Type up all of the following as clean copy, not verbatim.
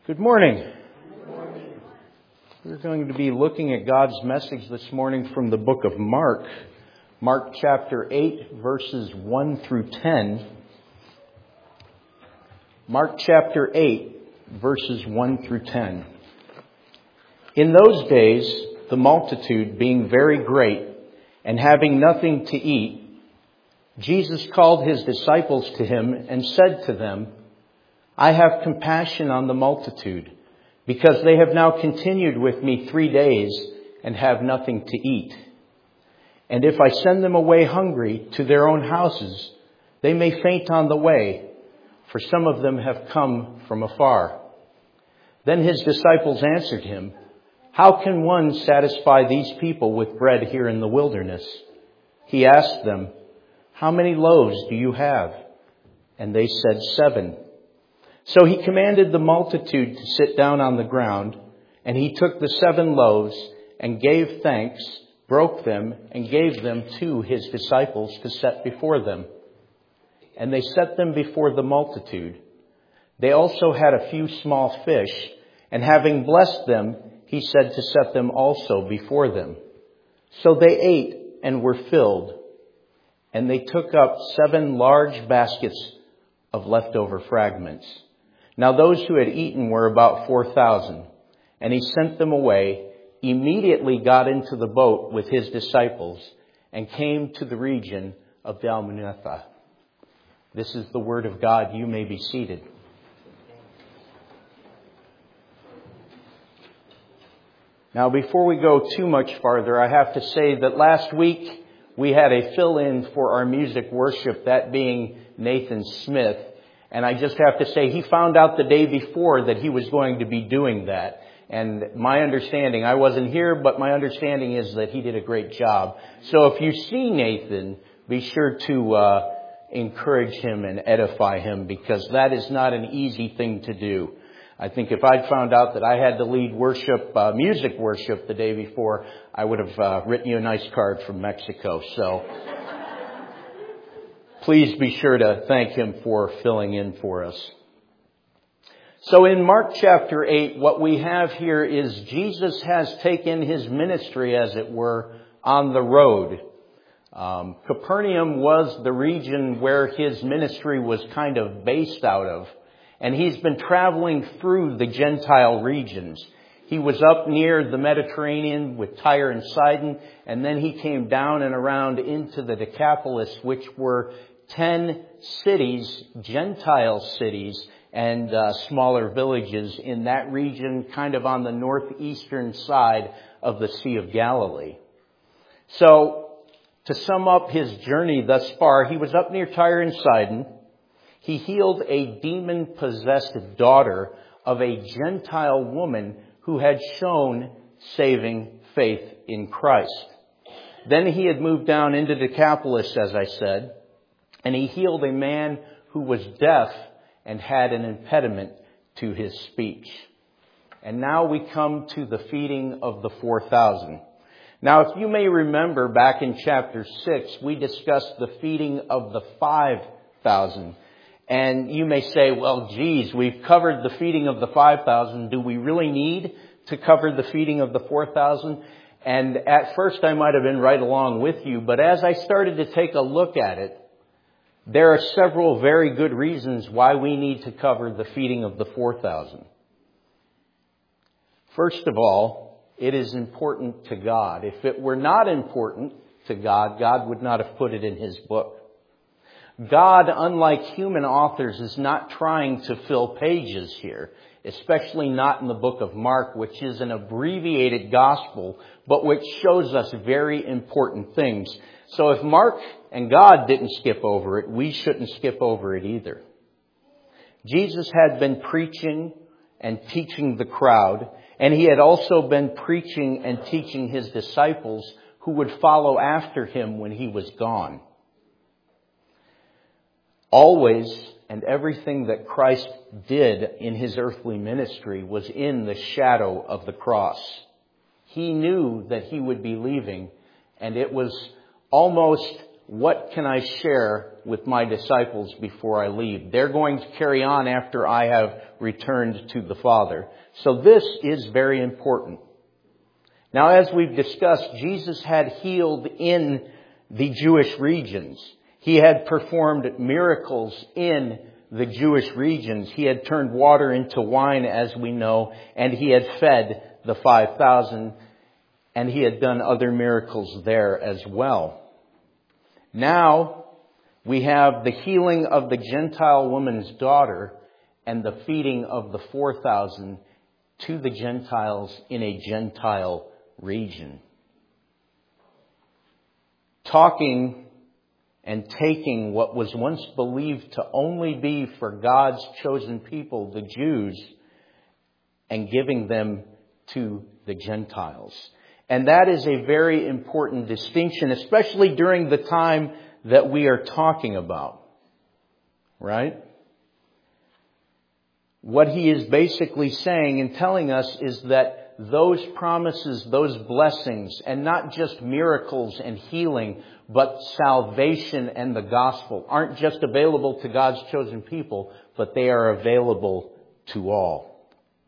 Good morning. We're going to be looking at God's message this morning from the book of Mark. Mark chapter 8, verses 1 through 10. Mark chapter 8, verses 1 through 10. In those days, the multitude being very great and having nothing to eat, Jesus called his disciples to him and said to them, I have compassion on the multitude, because they have now continued with me 3 days and have nothing to eat. And if I send them away hungry to their own houses, they may faint on the way, for some of them have come from afar. Then his disciples answered him, How can one satisfy these people with bread here in the wilderness? He asked them, How many loaves do you have? And they said, 7. So he commanded the multitude to sit down on the ground, and he took the 7 loaves and gave thanks, broke them, and gave them to his disciples to set before them. And they set them before the multitude. They also had a few small fish, and having blessed them, he said to set them also before them. So they ate and were filled, and they took up 7 large baskets of leftover fragments. Now those who had eaten were about 4,000, and he sent them away, immediately got into the boat with his disciples, and came to the region of Dalmanutha. This is the word of God. You may be seated. Now before we go too much farther, I have to say that last week we had a fill-in for our music worship, that being Nathan Smith. And I just have to say, he found out the day before that he was going to be doing that. And my understanding, I wasn't here, but my understanding is that he did a great job. So if you see Nathan, be sure to encourage him and edify him, because that is not an easy thing to do. I think if I'd found out that I had to lead worship, music worship the day before, I would have written you a nice card from Mexico. So please be sure to thank him for filling in for us. So in Mark chapter 8, what we have here is Jesus has taken his ministry, as it were, on the road. Capernaum was the region where his ministry was kind of based out of. And he's been traveling through the Gentile regions. He was up near the Mediterranean with Tyre and Sidon, and then he came down and around into the Decapolis, which were 10 cities, Gentile cities, and smaller villages in that region, kind of on the northeastern side of the Sea of Galilee. So, to sum up his journey thus far, he was up near Tyre and Sidon. He healed a demon-possessed daughter of a Gentile woman who had shown saving faith in Christ. Then he had moved down into Decapolis, as I said, and he healed a man who was deaf and had an impediment to his speech. And now we come to the feeding of the 4,000. Now, if you may remember, back in chapter 6, we discussed the feeding of the 5,000. And you may say, well, geez, we've covered the feeding of the 5,000. Do we really need to cover the feeding of the 4,000? And at first I might have been right along with you, but as I started to take a look at it, there are several very good reasons why we need to cover the feeding of the 4,000. First of all, it is important to God. If it were not important to God, God would not have put it in his book. God, unlike human authors, is not trying to fill pages here, especially not in the book of Mark, which is an abbreviated gospel, but which shows us very important things. So if Mark and God didn't skip over it, we shouldn't skip over it either. Jesus had been preaching and teaching the crowd, and he had also been preaching and teaching his disciples who would follow after him when he was gone. Always and everything that Christ did in his earthly ministry was in the shadow of the cross. He knew that he would be leaving, and it was almost what can I share with my disciples before I leave? They're going to carry on after I have returned to the Father. So this is very important. Now, as we've discussed, Jesus had healed in the Jewish regions. He had performed miracles in the Jewish regions. He had turned water into wine, as we know, and he had fed the 5,000, and he had done other miracles there as well. Now, we have the healing of the Gentile woman's daughter and the feeding of the 4,000 to the Gentiles in a Gentile region. Talking and taking what was once believed to only be for God's chosen people, the Jews, and giving them to the Gentiles. And that is a very important distinction, especially during the time that we are talking about. Right? What he is basically saying and telling us is that those promises, those blessings, and not just miracles and healing, but salvation and the gospel aren't just available to God's chosen people, but they are available to all.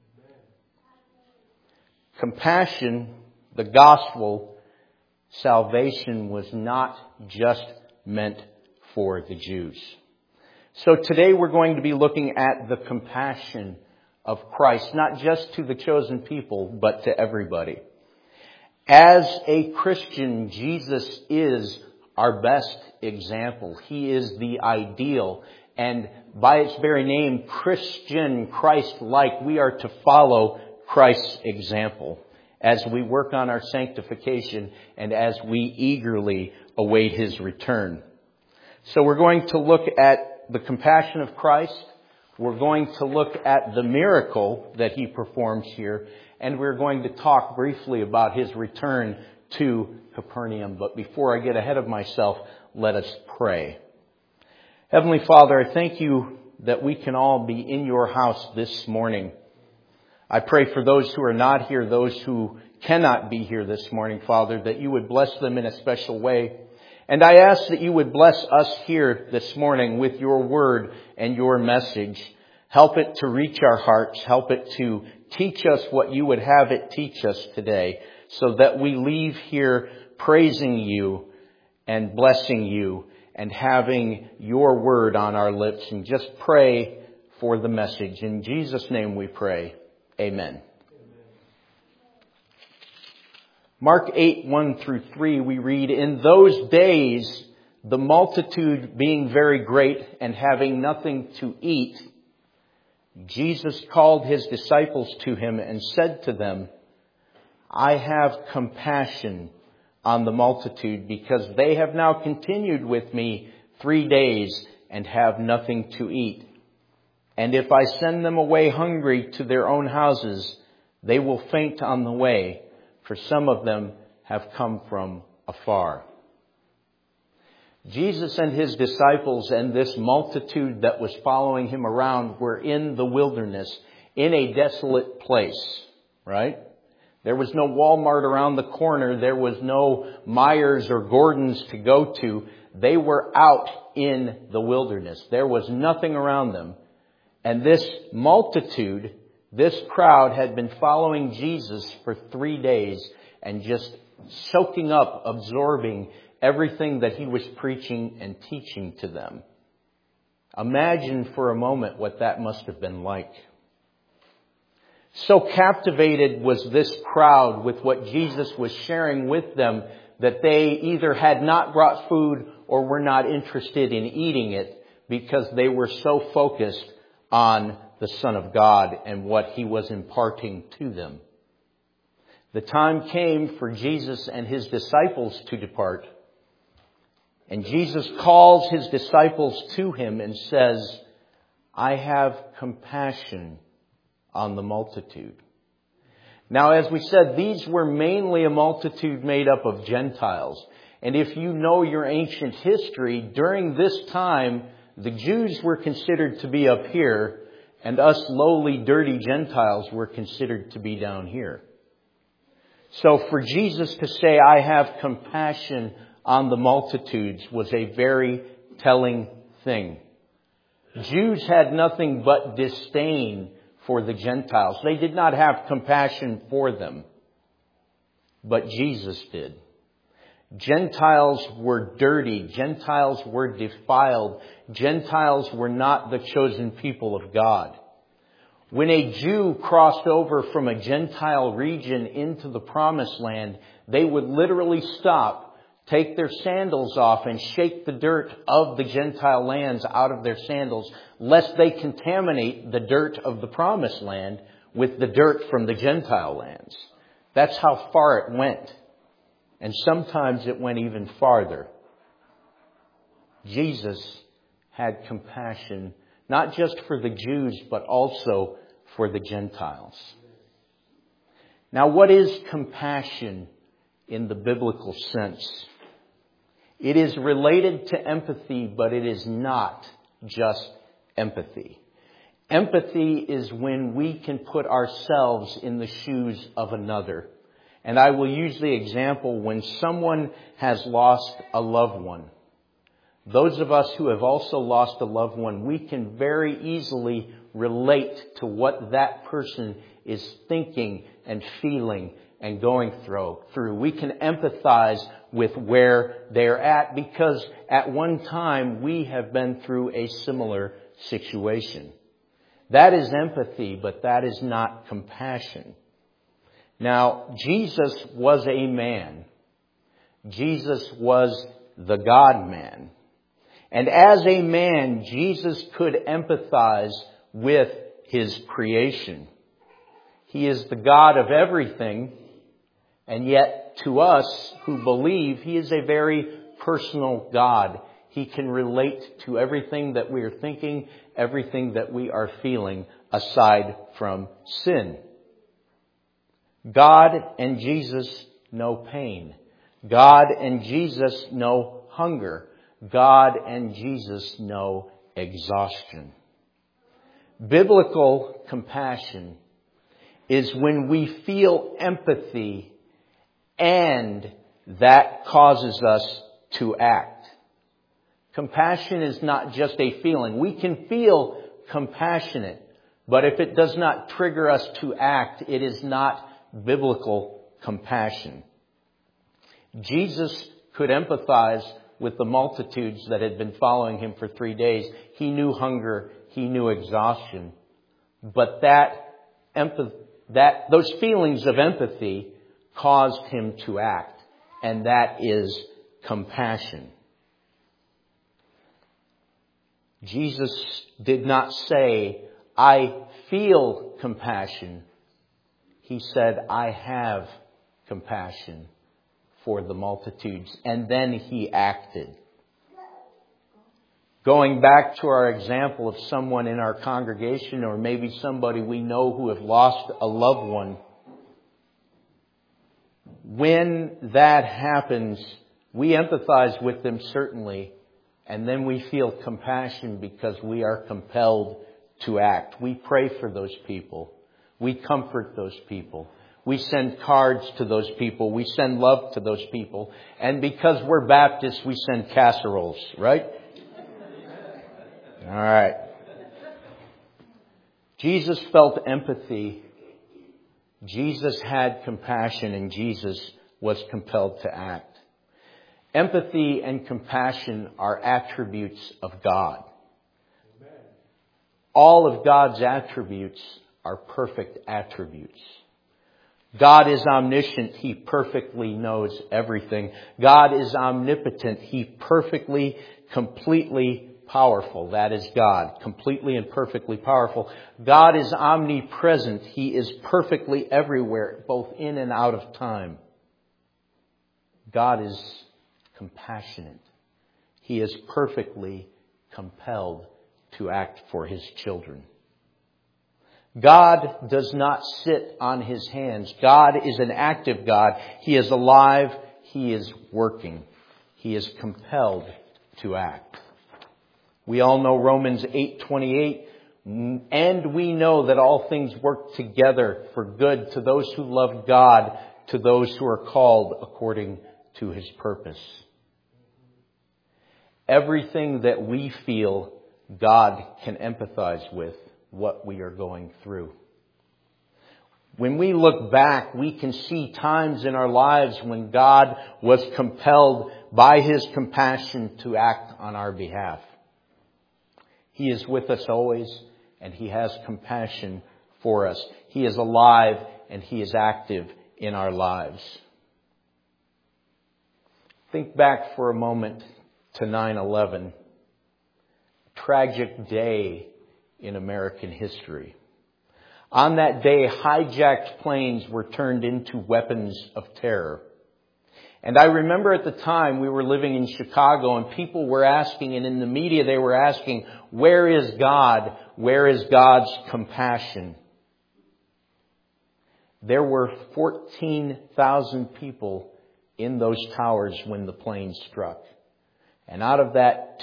Compassion, the gospel, salvation was not just meant for the Jews. So today we're going to be looking at the compassion of Christ, not just to the chosen people, but to everybody. As a Christian, Jesus is our best example. He is the ideal. And by its very name, Christian, Christ-like, we are to follow Christ's example as we work on our sanctification and as we eagerly await His return. So we're going to look at the compassion of Christ. We're going to look at the miracle that He performs here. And we're going to talk briefly about His return to Capernaum. But before I get ahead of myself, let us pray. Heavenly Father, I thank You that we can all be in Your house this morning. I pray for those who are not here, those who cannot be here this morning, Father, that You would bless them in a special way. And I ask that You would bless us here this morning with Your word and Your message. Help it to reach our hearts. Help it to teach us what You would have it teach us today, so that we leave here praising You and blessing You and having Your word on our lips. And just pray for the message. In Jesus' name we pray. Amen. Mark 8, 1 through 3, we read, "In those days, the multitude being very great and having nothing to eat, Jesus called His disciples to Him and said to them, 'I have compassion on the multitude, because they have now continued with Me 3 days and have nothing to eat. And if I send them away hungry to their own houses, they will faint on the way, for some of them have come from afar.'" Jesus and His disciples and this multitude that was following Him around were in the wilderness, in a desolate place, right? There was no Walmart around the corner. There was no Myers or Gordon's to go to. They were out in the wilderness. There was nothing around them. And this multitude, this crowd, had been following Jesus for 3 days and just soaking up, absorbing everything that He was preaching and teaching to them. Imagine for a moment what that must have been like. So captivated was this crowd with what Jesus was sharing with them that they either had not brought food or were not interested in eating it, because they were so focused on the Son of God and what He was imparting to them. The time came for Jesus and His disciples to depart. And Jesus calls His disciples to Him and says, "I have compassion on the multitude." Now, as we said, these were mainly a multitude made up of Gentiles. And if you know your ancient history, during this time, the Jews were considered to be up here, and us lowly, dirty Gentiles were considered to be down here. So for Jesus to say, "I have compassion on the multitudes was a very telling thing. Jews had nothing but disdain for the Gentiles. They did not have compassion for them. But Jesus did. Gentiles were dirty. Gentiles were defiled. Gentiles were not the chosen people of God. When a Jew crossed over from a Gentile region into the Promised Land, they would literally stop, take their sandals off, and shake the dirt of the Gentile lands out of their sandals, lest they contaminate the dirt of the Promised Land with the dirt from the Gentile lands. That's how far it went. And sometimes it went even farther. Jesus had compassion, not just for the Jews, but also for the Gentiles. Now, what is compassion in the biblical sense? It is related to empathy, but it is not just empathy. Empathy is when we can put ourselves in the shoes of another. And I will use the example when someone has lost a loved one. Those of us who have also lost a loved one, we can very easily relate to what that person is thinking and feeling and going through. We can empathize with where they're at because at one time we have been through a similar situation. That is empathy, but that is not compassion. Now, Jesus was a man. Jesus was the God-man. And as a man, Jesus could empathize with His creation. He is the God of everything, and yet to us who believe, He is a very personal God. He can relate to everything that we are thinking, everything that we are feeling, aside from sin. God and Jesus know pain. God and Jesus know hunger. God and Jesus know exhaustion. Biblical compassion is when we feel empathy and that causes us to act. Compassion is not just a feeling. We can feel compassionate, but if it does not trigger us to act, it is not biblical compassion. Jesus could empathize with the multitudes that had been following Him for 3 days. He knew hunger. He knew exhaustion. But those feelings of empathy caused Him to act. And that is compassion. Jesus did not say, I feel compassion. He said, I have compassion for the multitudes. And then He acted. Going back to our example of someone in our congregation or maybe somebody we know who have lost a loved one. When that happens, we empathize with them certainly. And then we feel compassion because we are compelled to act. We pray for those people. We comfort those people. We send cards to those people. We send love to those people. And because we're Baptists, we send casseroles, right? All right. Jesus felt empathy. Jesus had compassion, and Jesus was compelled to act. Empathy and compassion are attributes of God. All of God's attributes are perfect attributes. God is omniscient. He perfectly knows everything. God is omnipotent. He perfectly, completely powerful. That is God. Completely and perfectly powerful. God is omnipresent. He is perfectly everywhere, both in and out of time. God is compassionate. He is perfectly compelled to act for His children. God does not sit on His hands. God is an active God. He is alive. He is working. He is compelled to act. We all know Romans 8:28, and we know that all things work together for good to those who love God, to those who are called according to His purpose. everything that we feel, God can empathize with what we are going through. When we look back, we can see times in our lives when God was compelled by His compassion to act on our behalf. He is with us always, and He has compassion for us. He is alive, and He is active in our lives. Think back for a moment to 9/11, a tragic day in American history. On that day, hijacked planes were turned into weapons of terror. And I remember at the time we were living in Chicago and people were asking, and in the media they were asking, where is God? Where is God's compassion? There were 14,000 people in those towers when the plane struck. And out of that,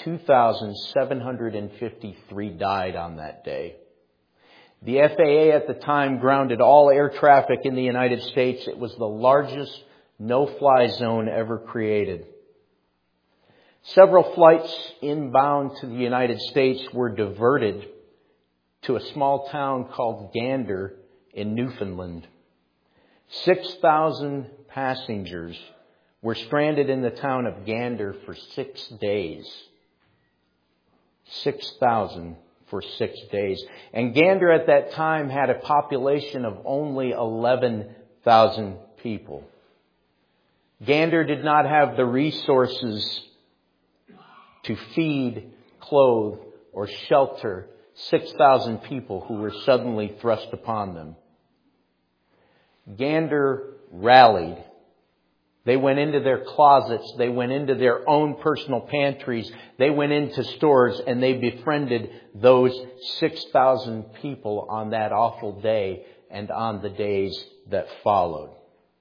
2,753 died on that day. The FAA at the time grounded all air traffic in the United States. It was the largest no-fly zone ever created. Several flights inbound to the United States were diverted to a small town called Gander in Newfoundland. 6,000 passengers were stranded in the town of Gander for 6 days. 6,000 for 6 days. And Gander at that time had a population of only 11,000 people. Gander did not have the resources to feed, clothe, or shelter 6,000 people who were suddenly thrust upon them. Gander rallied. They went into their closets. They went into their own personal pantries. They went into stores and they befriended those 6,000 people on that awful day and on the days that followed.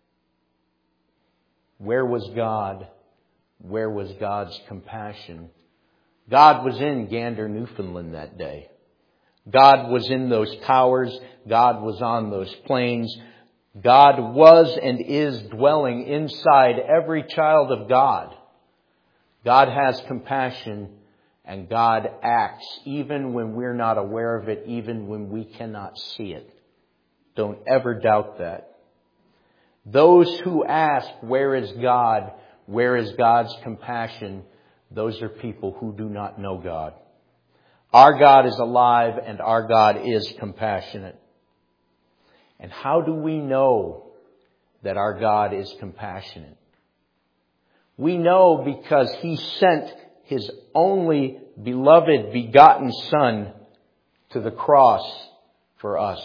Where was God? Where was God's compassion? God was in Gander, Newfoundland that day. God was in those towers. God was on those planes. God was and is dwelling inside every child of God. God has compassion and God acts even when we're not aware of it, even when we cannot see it. Don't ever doubt that. Those who ask, where is God? Where is God's compassion? Those are people who do not know God. Our God is alive and our God is compassionate. And how do we know that our God is compassionate? We know because He sent His only beloved begotten Son to the cross for us.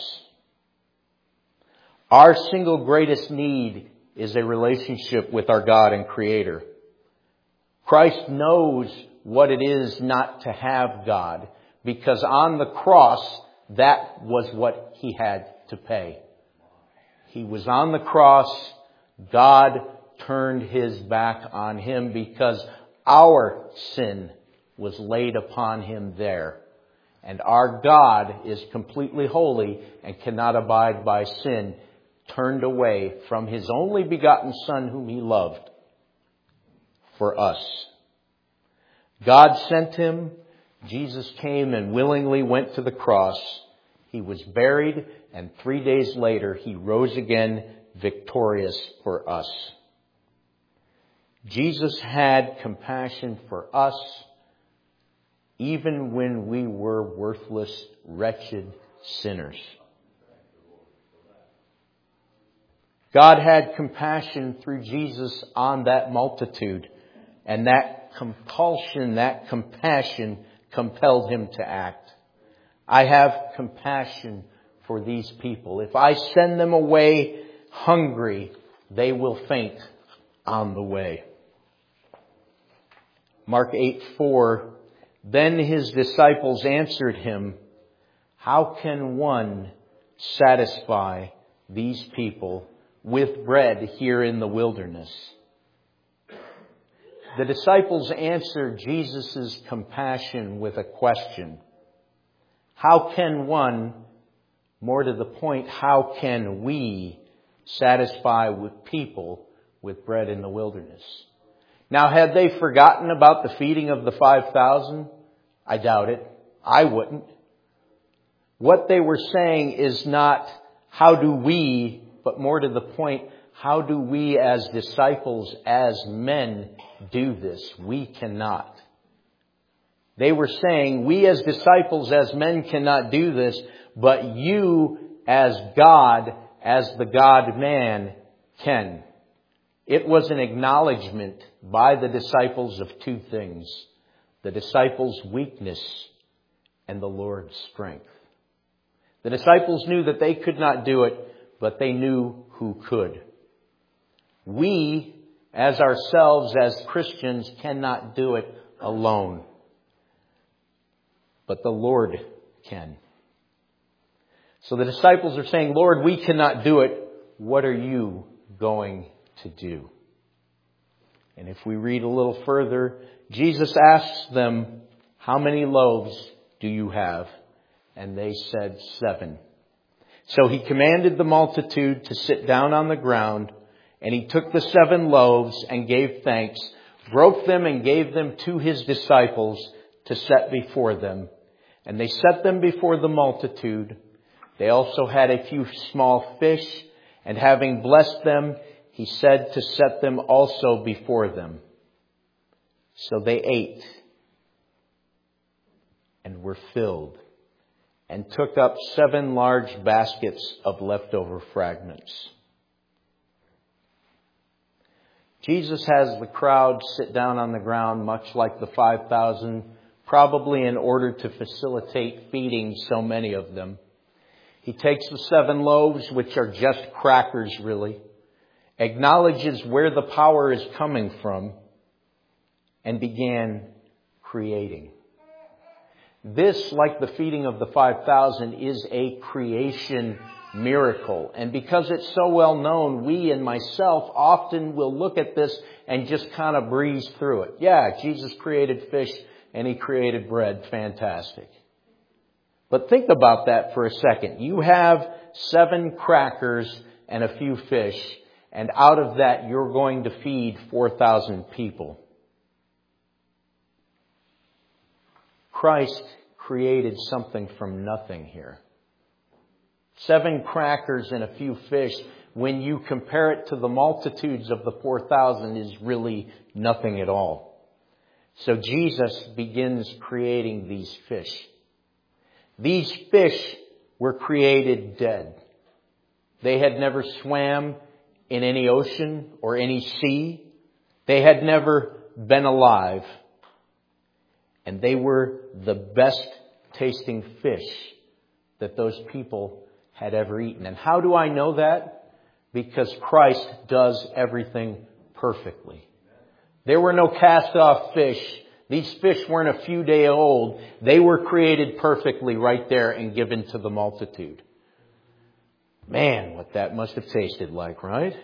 Our single greatest need is a relationship with our God and Creator. Christ knows what it is not to have God, because on the cross, that was what He had to pay. He was on the cross. God turned His back on Him because our sin was laid upon Him there. And our God is completely holy and cannot abide by sin, turned away from His only begotten Son whom He loved for us. God sent Him. Jesus came and willingly went to the cross. He was buried, and 3 days later He rose again victorious for us. Jesus had compassion for us even when we were worthless, wretched sinners. God had compassion through Jesus on that multitude, and that compulsion, that compassion compelled Him to act. I have compassion for these people. If I send them away hungry, they will faint on the way. Mark 8:4, then His disciples answered Him, how can one satisfy these people with bread here in the wilderness? The disciples answered Jesus' compassion with a question. How can one, more to the point, how can we satisfy with people with bread in the wilderness? Now, had they forgotten about the feeding of the 5,000? I doubt it. I wouldn't. What they were saying is not, how do we, but more to the point, how do we as disciples, as men, do this? We cannot. They were saying, we as disciples, as men, cannot do this, but you as God, as the God-man, can. It was an acknowledgement by the disciples of two things: the disciples' weakness and the Lord's strength. The disciples knew that they could not do it, but they knew who could. We, as ourselves, as Christians, cannot do it alone. But the Lord can. So the disciples are saying, Lord, we cannot do it. What are you going to do? And if we read a little further, Jesus asks them, how many loaves do you have? And they said 7. So he commanded the multitude to sit down on the ground, and he took the 7 loaves and gave thanks, broke them and gave them to his disciples to set before them. And they set them before the multitude. They also had a few small fish, and having blessed them, he said to set them also before them. So they ate and were filled, and took up 7 large baskets of leftover fragments. Jesus has the crowd sit down on the ground, much like the 5,000, probably in order to facilitate feeding so many of them. He takes the 7 loaves, which are just crackers really, acknowledges where the power is coming from, and began creating. This, like the feeding of the 5,000, is a creation miracle. And because it's so well known, we and myself often will look at this and just kind of breeze through it. Yeah, Jesus created fish and he created bread. Fantastic. But think about that for a second. You have 7 crackers and a few fish, and out of that you're going to feed 4,000 people. Christ created something from nothing here. 7 crackers and a few fish, when you compare it to the multitudes of the 4,000, is really nothing at all. So Jesus begins creating these fish. These fish were created dead. They had never swam in any ocean or any sea. They had never been alive. And they were the best tasting fish that those people had ever eaten. And how do I know that? Because Christ does everything perfectly. There were no cast-off fish. These fish weren't a few days old. They were created perfectly right there and given to the multitude. Man, what that must have tasted like, right?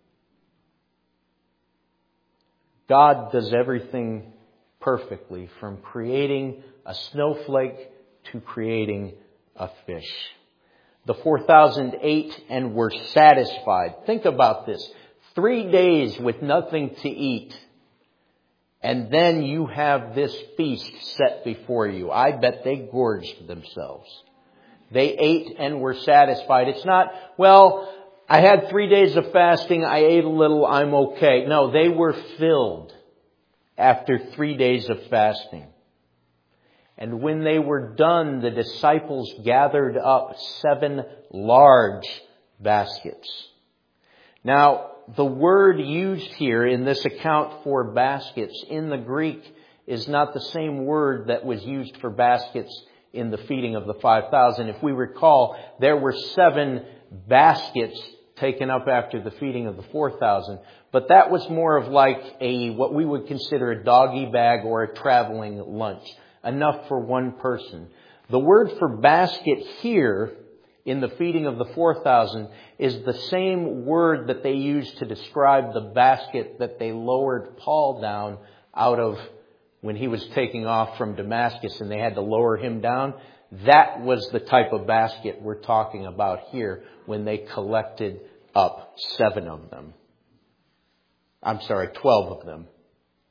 God does everything perfectly, from creating a snowflake to creating a fish. The 4,000 ate and were satisfied. Think about this. 3 days with nothing to eat. And then you have this feast set before you. I bet they gorged themselves. They ate and were satisfied. It's not, well, I had 3 days of fasting. I ate a little. I'm okay. No, they were filled after 3 days of fasting. And when they were done, the disciples gathered up 7 large baskets. Now, the word used here in this account for baskets in the Greek is not the same word that was used for baskets in the feeding of the 5,000. If we recall, there were 7 baskets taken up after the feeding of the 4,000. But that was more of like what we would consider a doggy bag or a traveling lunch. Enough for one person. The word for basket here in the feeding of the 4,000 is the same word that they used to describe the basket that they lowered Paul down out of when he was taking off from Damascus and they had to lower him down. That was the type of basket we're talking about here when they collected up 7 of them. 12 of them.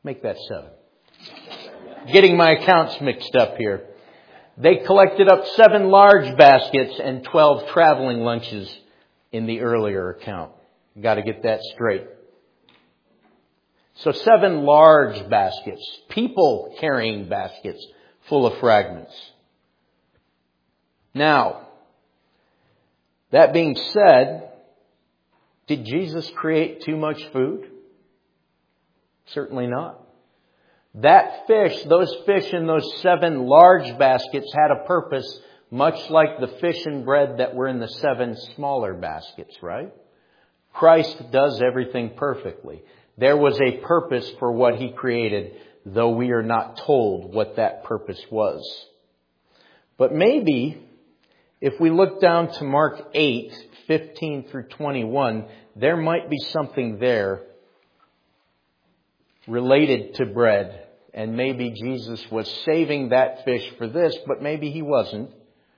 Make that 7. Getting my accounts mixed up here. They collected up 7 large baskets and 12 traveling lunches in the earlier account. Got to get that straight. So 7 large baskets, people carrying baskets full of fragments. Now, that being said, did Jesus create too much food? Certainly not. That fish, those fish in those 7 large baskets had a purpose, much like the fish and bread that were in the 7 smaller baskets, right? Christ does everything perfectly. There was a purpose for what He created, though we are not told what that purpose was. But maybe, if we look down to Mark 8, 15 through 21, there might be something there related to bread. And maybe Jesus was saving that fish for this, but maybe He wasn't.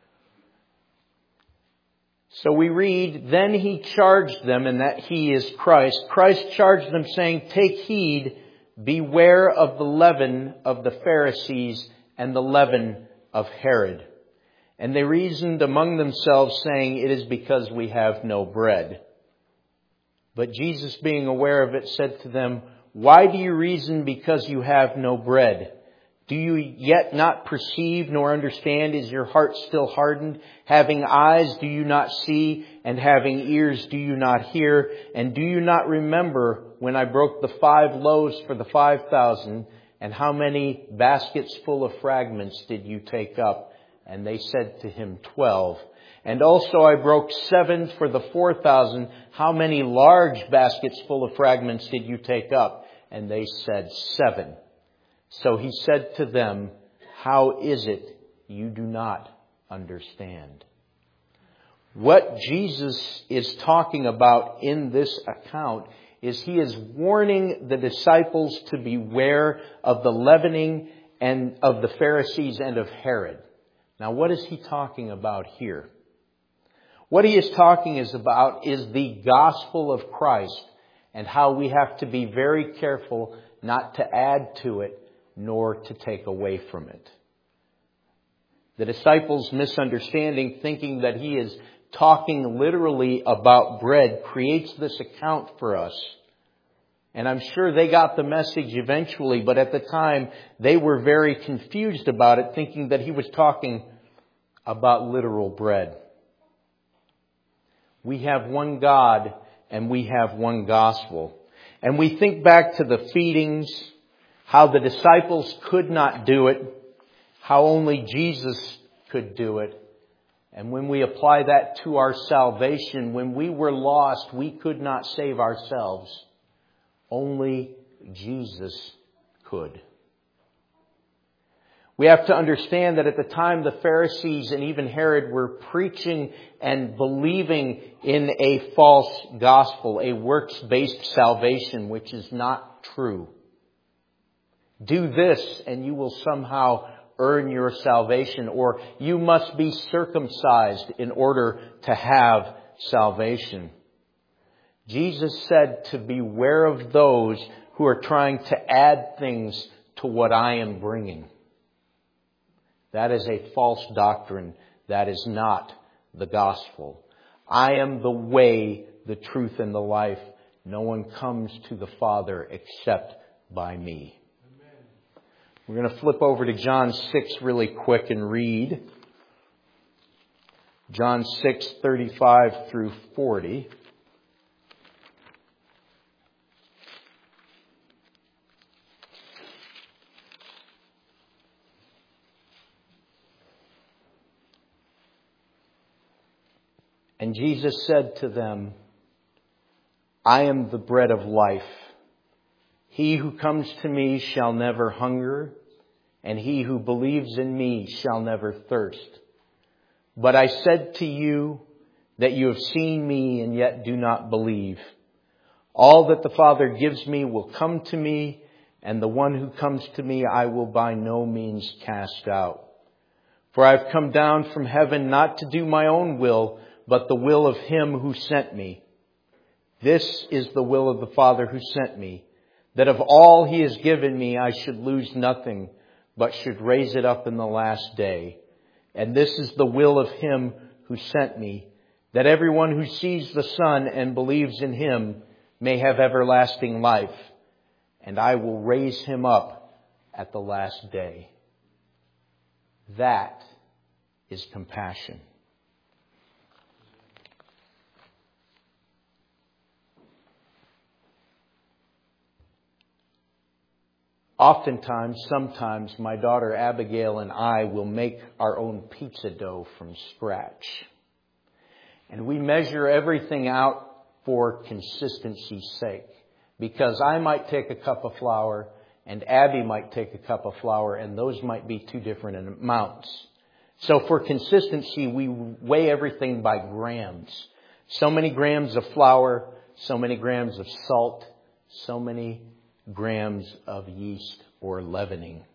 So we read, then He charged them, and that He is Christ. Christ charged them, saying, take heed, beware of the leaven of the Pharisees and the leaven of Herod. And they reasoned among themselves, saying, it is because we have no bread. But Jesus, being aware of it, said to them, why do you reason because you have no bread? Do you yet not perceive nor understand? Is your heart still hardened? Having eyes, do you not see? And having ears, do you not hear? And do you not remember when I broke the 5 loaves for the 5,000? And how many baskets full of fragments did you take up? And they said to Him, 12. And also I broke 7 for the 4,000. How many large baskets full of fragments did you take up? And they said, 7. So He said to them, how is it you do not understand? What Jesus is talking about in this account is He is warning the disciples to beware of the leavening and of the Pharisees and of Herod. Now, what is He talking about here? What He is talking about is the gospel of Christ and how we have to be very careful not to add to it nor to take away from it. The disciples' misunderstanding, thinking that He is talking literally about bread, creates this account for us. And I'm sure they got the message eventually, but at the time they were very confused about it, thinking that He was talking about literal bread. We have one God and we have one gospel. And we think back to the feedings, how the disciples could not do it, how only Jesus could do it. And when we apply that to our salvation, when we were lost, we could not save ourselves. Only Jesus could. We have to understand that at the time the Pharisees and even Herod were preaching and believing in a false gospel, a works-based salvation, which is not true. Do this and you will somehow earn your salvation, or you must be circumcised in order to have salvation. Jesus said to beware of those who are trying to add things to what I am bringing. That is a false doctrine. That is not the gospel. I am the way, the truth, and the life. No one comes to the Father except by me. Amen. We're going to flip over to John 6 really quick and read John 6:35 through 40. And Jesus said to them, I am the bread of life. He who comes to me shall never hunger, and he who believes in me shall never thirst. But I said to you that you have seen me and yet do not believe. All that the Father gives me will come to me, and the one who comes to me I will by no means cast out. For I have come down from heaven not to do my own will, but the will of Him who sent me. This is the will of the Father who sent me, that of all He has given me, I should lose nothing, but should raise it up in the last day. And this is the will of Him who sent me, that everyone who sees the Son and believes in Him may have everlasting life, and I will raise him up at the last day. That is compassion. Sometimes, my daughter Abigail and I will make our own pizza dough from scratch. And we measure everything out for consistency's sake. Because I might take a cup of flour and Abby might take a cup of flour, and those might be two different amounts. So for consistency, we weigh everything by grams. So many grams of flour, so many grams of salt, so many grams of yeast or leavening.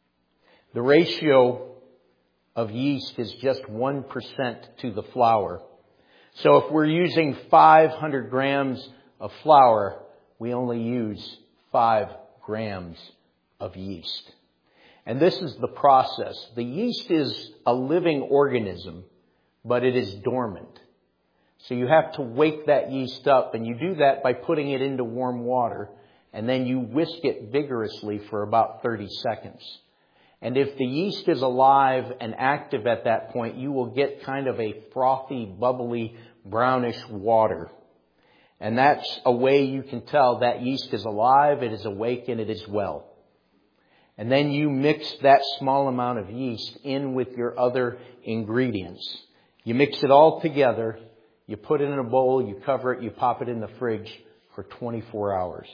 The ratio of yeast is just 1% to the flour. So if we're using 500 grams of flour, we only use 5 grams of yeast. And this is the process. The yeast is a living organism, but it is dormant. So you have to wake that yeast up, and you do that by putting it into warm water, and then you whisk it vigorously for about 30 seconds. And if the yeast is alive and active at that point, you will get kind of a frothy, bubbly, brownish water. And that's a way you can tell that yeast is alive, it is awake, and it is well. And then you mix that small amount of yeast in with your other ingredients. You mix it all together, you put it in a bowl, you cover it, you pop it in the fridge for 24 hours.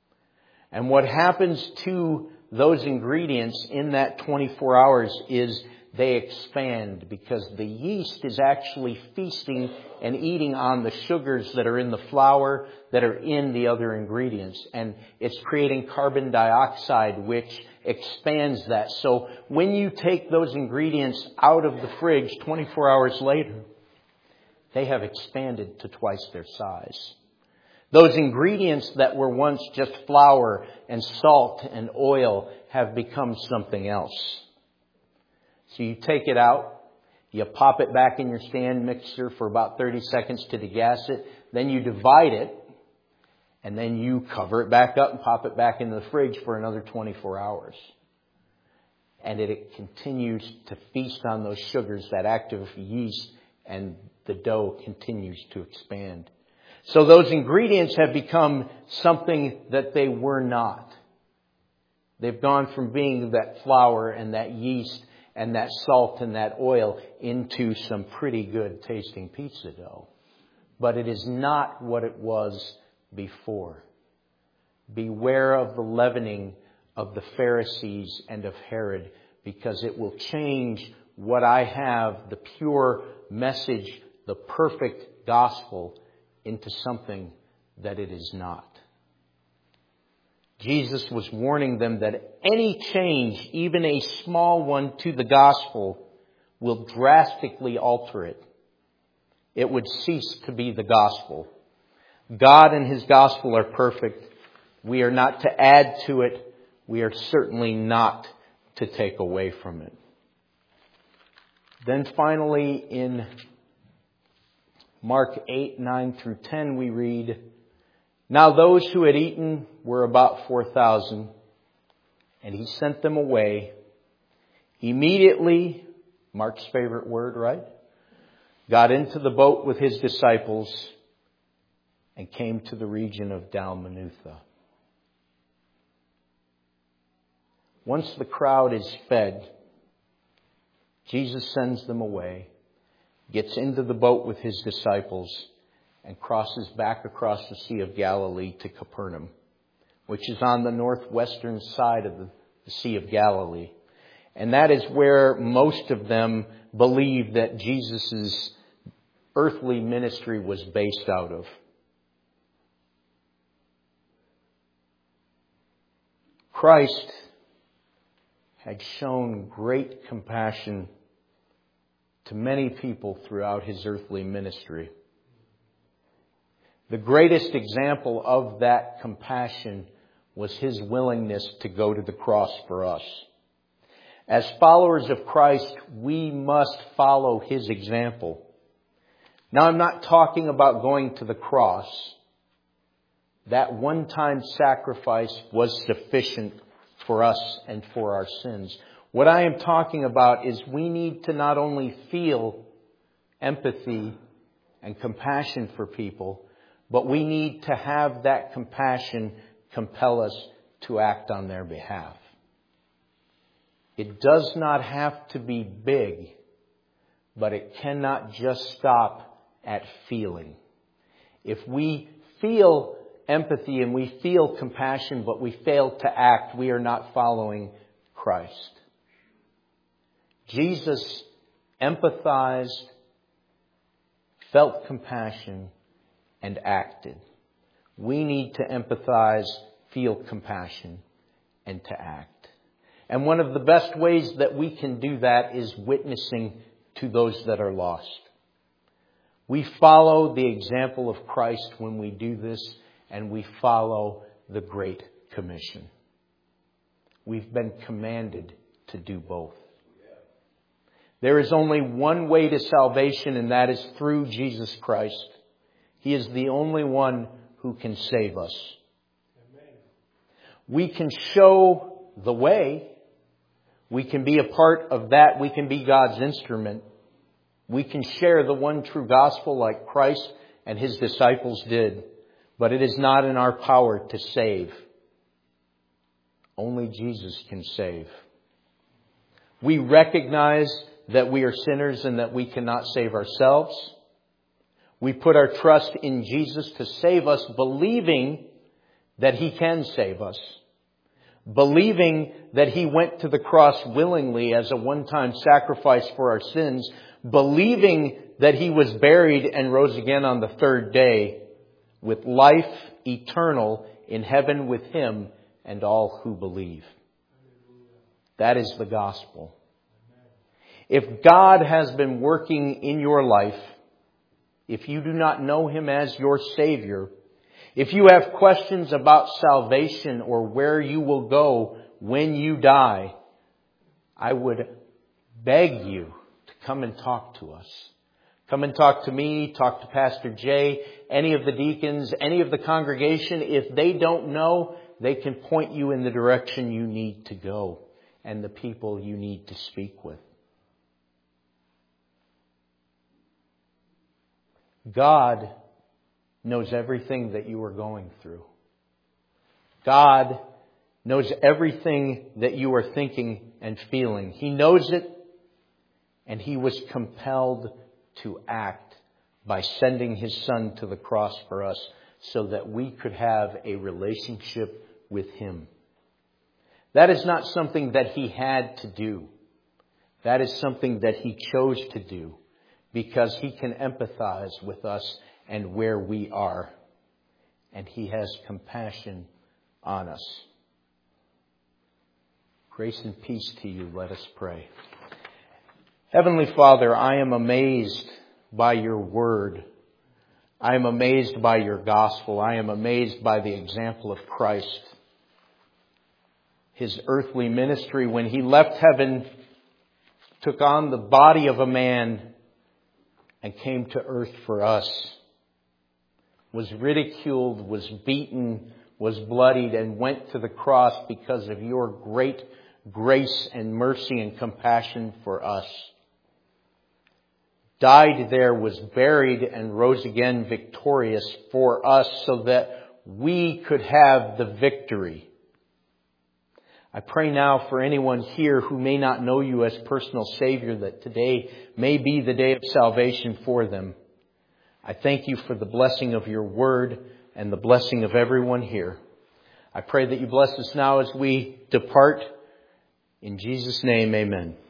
And what happens to those ingredients in that 24 hours is they expand, because the yeast is actually feasting and eating on the sugars that are in the flour that are in the other ingredients. And it's creating carbon dioxide, which expands that. So when you take those ingredients out of the fridge 24 hours later, they have expanded to twice their size. Those ingredients that were once just flour and salt and oil have become something else. So you take it out, you pop it back in your stand mixer for about 30 seconds to degas it, then you divide it, and then you cover it back up and pop it back into the fridge for another 24 hours. And it continues to feast on those sugars, that active yeast, and the dough continues to expand. So those ingredients have become something that they were not. They've gone from being that flour and that yeast and that salt and that oil into some pretty good tasting pizza dough. But it is not what it was before. Beware of the leavening of the Pharisees and of Herod, because it will change what I have, the pure message, the perfect gospel, into something that it is not. Jesus was warning them that any change, even a small one, to the gospel will drastically alter it. It would cease to be the gospel. God and His gospel are perfect. We are not to add to it. We are certainly not to take away from it. Then finally in Mark 8, 9 through 10 we read, "Now those who had eaten were about 4,000, and He sent them away. Immediately," Mark's favorite word, right? "Got into the boat with His disciples and came to the region of Dalmanutha." Once the crowd is fed, Jesus sends them away, gets into the boat with His disciples, and crosses back across the Sea of Galilee to Capernaum, which is on the northwestern side of the Sea of Galilee. And that is where most of them believe that Jesus' earthly ministry was based out of. Christ had shown great compassion to many people throughout His earthly ministry. The greatest example of that compassion was His willingness to go to the cross for us. As followers of Christ, we must follow His example. Now, I'm not talking about going to the cross. That one-time sacrifice was sufficient for us and for our sins. What I am talking about is we need to not only feel empathy and compassion for people, but we need to have that compassion compel us to act on their behalf. It does not have to be big, but it cannot just stop at feeling. If we feel empathy and we feel compassion, but we fail to act, we are not following Christ. Jesus empathized, felt compassion, and acted. We need to empathize, feel compassion, and to act. And one of the best ways that we can do that is witnessing to those that are lost. We follow the example of Christ when we do this, and we follow the Great Commission. We've been commanded to do both. There is only one way to salvation, and that is through Jesus Christ. He is the only one who can save us. Amen. We can show the way. We can be a part of that. We can be God's instrument. We can share the one true gospel like Christ and His disciples did. But it is not in our power to save. Only Jesus can save. We recognize that we are sinners and that we cannot save ourselves. We put our trust in Jesus to save us, believing that He can save us. Believing that He went to the cross willingly as a one-time sacrifice for our sins. Believing that He was buried and rose again on the third day with life eternal in heaven with Him and all who believe. That is the gospel. If God has been working in your life, if you do not know Him as your Savior, if you have questions about salvation or where you will go when you die, I would beg you to come and talk to us. Come and talk to me, talk to Pastor Jay, any of the deacons, any of the congregation. If they don't know, they can point you in the direction you need to go and the people you need to speak with. God knows everything that you are going through. God knows everything that you are thinking and feeling. He knows it, and He was compelled to act by sending His Son to the cross for us so that we could have a relationship with Him. That is not something that He had to do. That is something that He chose to do because He can empathize with us and where we are. And He has compassion on us. Grace and peace to you. Let us pray. Heavenly Father, I am amazed by your word. I am amazed by your gospel. I am amazed by the example of Christ. His earthly ministry, when He left heaven, took on the body of a man and came to earth for us. Was ridiculed, was beaten, was bloodied, and went to the cross because of your great grace and mercy and compassion for us. Died there, was buried, and rose again victorious for us so that we could have the victory. I pray now for anyone here who may not know you as personal Savior, that today may be the day of salvation for them. I thank you for the blessing of your word and the blessing of everyone here. I pray that you bless us now as we depart. In Jesus' name, amen.